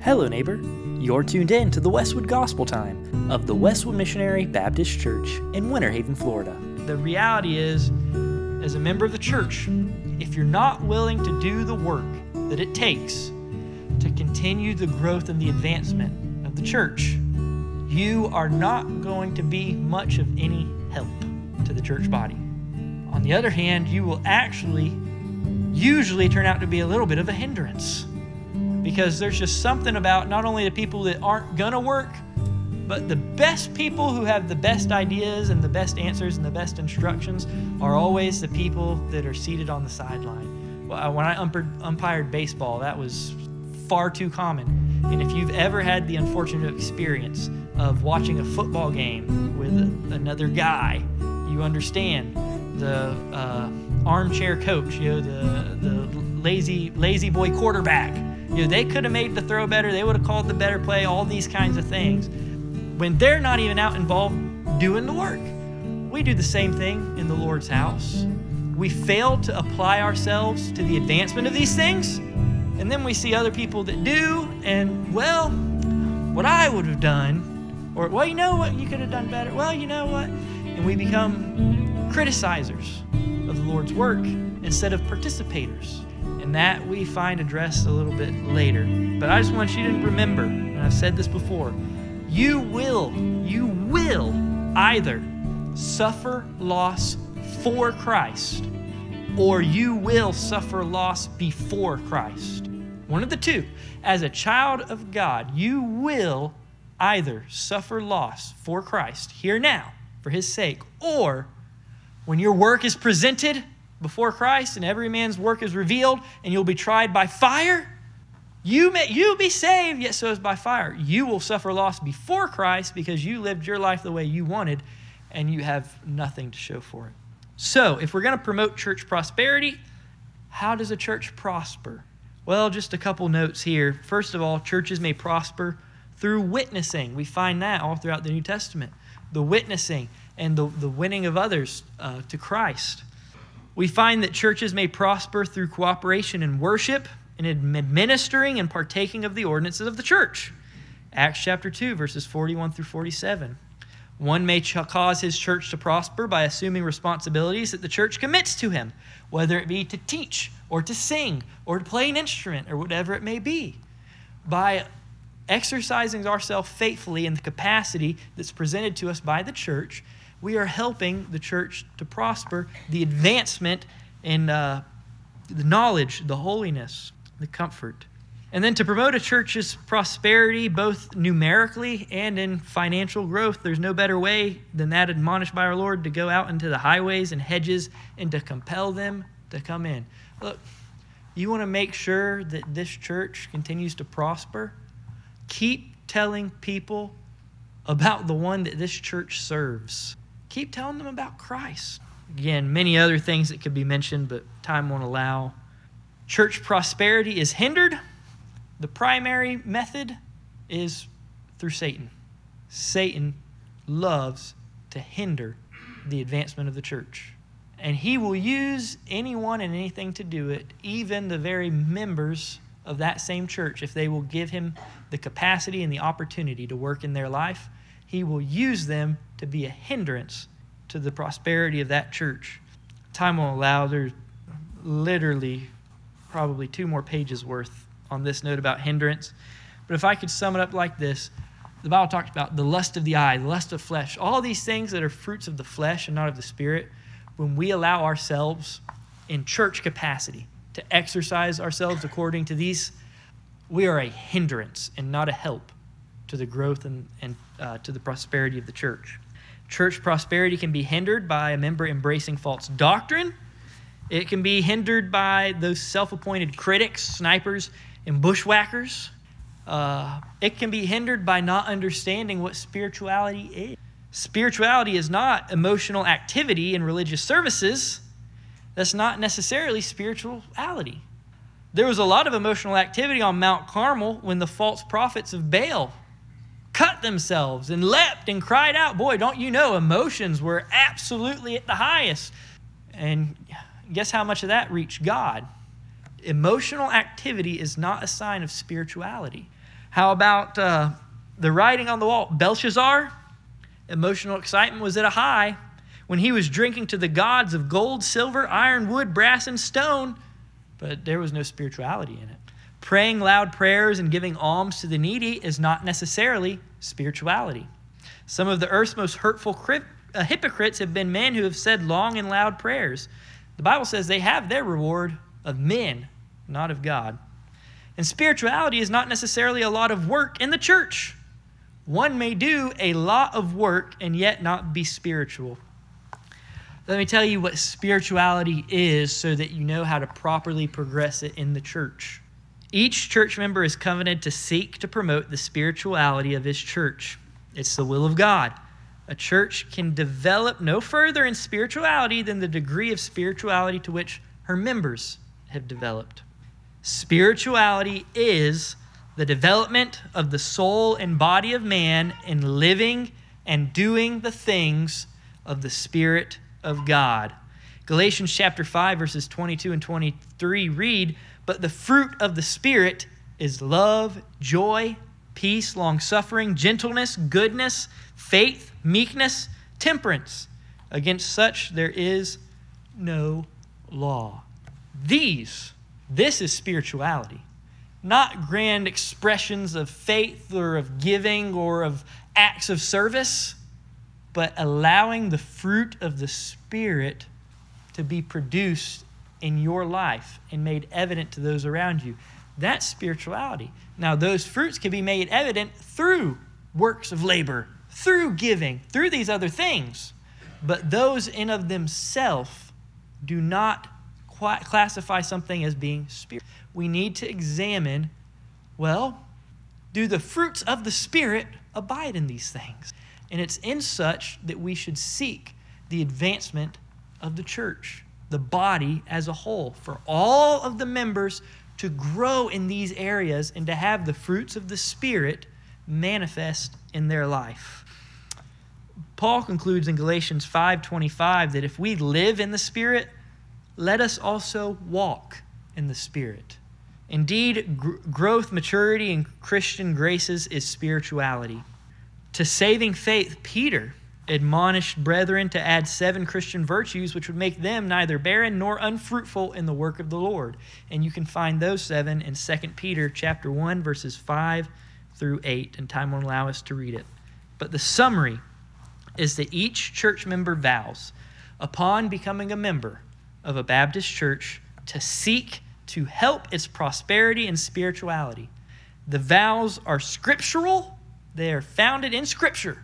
Hello, neighbor. You're tuned in to the Westwood Gospel Time of the Westwood Missionary Baptist Church in Winter Haven, Florida. The reality is, as a member of the church, if you're not willing to do the work that it takes to continue the growth and the advancement of the church, you are not going to be much of any help to the church body. On the other hand, you will actually usually turn out to be a little bit of a hindrance, because there's just something about not only the people that aren't gonna work, but the best people who have the best ideas and the best answers and the best instructions are always the people that are seated on the sideline. Well, when I umpired baseball, that was far too common. And if you've ever had the unfortunate experience of watching a football game with another guy, you understand the armchair coach, the lazy boy quarterback. They could have made the throw better. They would have called the better play, all these kinds of things. When they're not even out involved doing the work. We do the same thing in the Lord's house. We fail to apply ourselves to the advancement of these things. And then we see other people that do, and well, what I would have done, or well, you know what, you could have done better. Well, you know what? And we become criticizers of the Lord's work instead of participators. And that we find addressed a little bit later. But I just want you to remember, and I've said this before, you will either suffer loss for Christ, or you will suffer loss before Christ. One of the two. As a child of God, you will either suffer loss for Christ here now for his sake, or when your work is presented before Christ and every man's work is revealed and you'll be tried by fire, you be saved, yet so is by fire. You will suffer loss before Christ because you lived your life the way you wanted and you have nothing to show for it. So if we're going to promote church prosperity, how does a church prosper? Well, just a couple notes here. First of all, churches may prosper through witnessing. We find that all throughout the New Testament. The witnessing and the winning of others to Christ. We find that churches may prosper through cooperation in worship and administering and partaking of the ordinances of the church. Acts chapter 2, verses 41 through 47. One may cause his church to prosper by assuming responsibilities that the church commits to him, whether it be to teach or to sing or to play an instrument or whatever it may be. By exercising ourselves faithfully in the capacity that's presented to us by the church, we are helping the church to prosper, the advancement in the knowledge, the holiness, the comfort. And then to promote a church's prosperity, both numerically and in financial growth, there's no better way than that admonished by our Lord to go out into the highways and hedges and to compel them to come in. Look, you want to make sure that this church continues to prosper? Keep telling people about the one that this church serves. Keep telling them about Christ. Again, many other things that could be mentioned, but time won't allow. Church prosperity is hindered. The primary method is through Satan. Satan loves to hinder the advancement of the church. And he will use anyone and anything to do it, even the very members of that same church. If they will give him the capacity and the opportunity to work in their life, he will use them to be a hindrance to the prosperity of that church. Time won't allow. There's literally probably 2 more pages worth on this note about hindrance. But if I could sum it up like this, the Bible talks about the lust of the eye, the lust of flesh, all these things that are fruits of the flesh and not of the spirit. When we allow ourselves in church capacity to exercise ourselves according to these, we are a hindrance and not a help to the growth and to the prosperity of the church. Church prosperity can be hindered by a member embracing false doctrine. It can be hindered by those self-appointed critics, snipers, and bushwhackers. It can be hindered by not understanding what spirituality is. Spirituality is not emotional activity in religious services. That's not necessarily spirituality. There was a lot of emotional activity on Mount Carmel when the false prophets of Baal cut themselves and leapt and cried out. Boy, don't you know, emotions were absolutely at the highest. And guess how much of that reached God? Emotional activity is not a sign of spirituality. How about the writing on the wall? Belshazzar, emotional excitement was at a high when he was drinking to the gods of gold, silver, iron, wood, brass, and stone, but there was no spirituality in it. Praying loud prayers and giving alms to the needy is not necessarily spirituality. Some of the earth's most hurtful hypocrites have been men who have said long and loud prayers. The Bible says they have their reward of men, not of God. And spirituality is not necessarily a lot of work in the church. One may do a lot of work and yet not be spiritual. Let me tell you what spirituality is so that you know how to properly progress it in the church. Each church member is covenanted to seek to promote the spirituality of his church. It's the will of God. A church can develop no further in spirituality than the degree of spirituality to which her members have developed. Spirituality is the development of the soul and body of man in living and doing the things of the Spirit of God. Galatians chapter 5, verses 22 and 23 read, "But the fruit of the Spirit is love, joy, peace, long-suffering, gentleness, goodness, faith, meekness, temperance. Against such there is no law." This is spirituality. Not grand expressions of faith or of giving or of acts of service, but allowing the fruit of the Spirit to be produced in your life and made evident to those around you. That's spirituality. Now, those fruits can be made evident through works of labor, through giving, through these other things. But those in of themselves do not classify something as being spiritual. We need to examine, well, do the fruits of the Spirit abide in these things? And it's in such that we should seek the advancement of the church, the body as a whole, for all of the members to grow in these areas and to have the fruits of the Spirit manifest in their life. Paul concludes in Galatians 5:25 that if we live in the Spirit, let us also walk in the Spirit. Indeed, growth, maturity in Christian graces is spirituality. To saving faith, Peter admonished brethren to add 7 Christian virtues which would make them neither barren nor unfruitful in the work of the Lord. And you can find those 7 in 2 Peter chapter 1, verses 5 through 8, and time won't allow us to read it. But the summary is that each church member vows, upon becoming a member of a Baptist church, to seek to help its prosperity and spirituality. The vows are scriptural, they are founded in Scripture,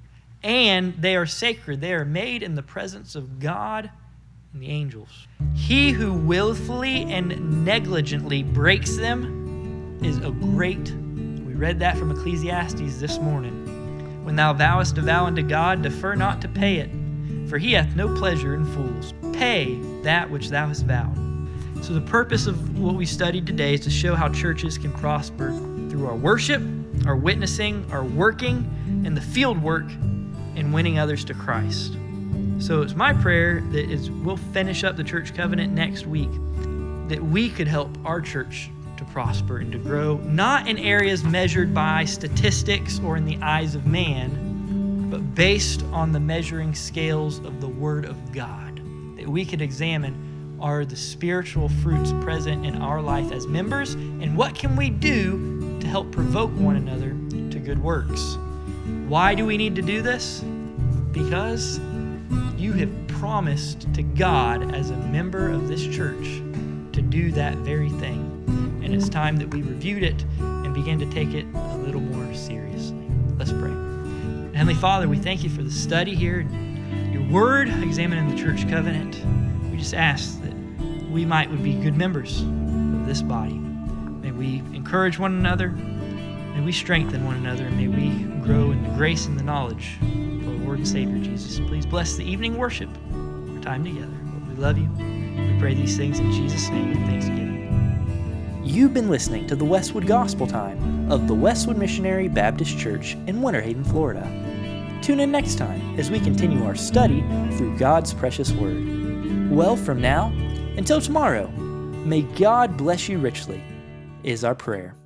and they are sacred. They are made in the presence of God and the angels. He who willfully and negligently breaks them is a great, we read that from Ecclesiastes this morning. When thou vowest a vow unto God, defer not to pay it, for he hath no pleasure in fools. Pay that which thou hast vowed. So the purpose of what we studied today is to show how churches can prosper through our worship, our witnessing, our working, and the field work in winning others to Christ. So it's my prayer that as we'll finish up the church covenant next week, that we could help our church to prosper and to grow, not in areas measured by statistics or in the eyes of man, but based on the measuring scales of the Word of God. That we could examine, are the spiritual fruits present in our life as members, and what can we do to help provoke one another to good works? Why do we need to do this? Because you have promised to God as a member of this church to do that very thing. And it's time that we reviewed it and begin to take it a little more seriously. Let's pray. Heavenly Father, we thank you for the study here, your word, examining the church covenant. We just ask that we would be good members of this body. May we encourage one another. May we strengthen one another. And may we grow in the grace and the knowledge of our Lord and Savior, Jesus. Please bless the evening worship, our time together. Lord, we love you. We pray these things in Jesus' name with thanksgiving. You've been listening to the Westwood Gospel Time of the Westwood Missionary Baptist Church in Winter Haven, Florida. Tune in next time as we continue our study through God's precious Word. Well, from now until tomorrow, may God bless you richly, is our prayer.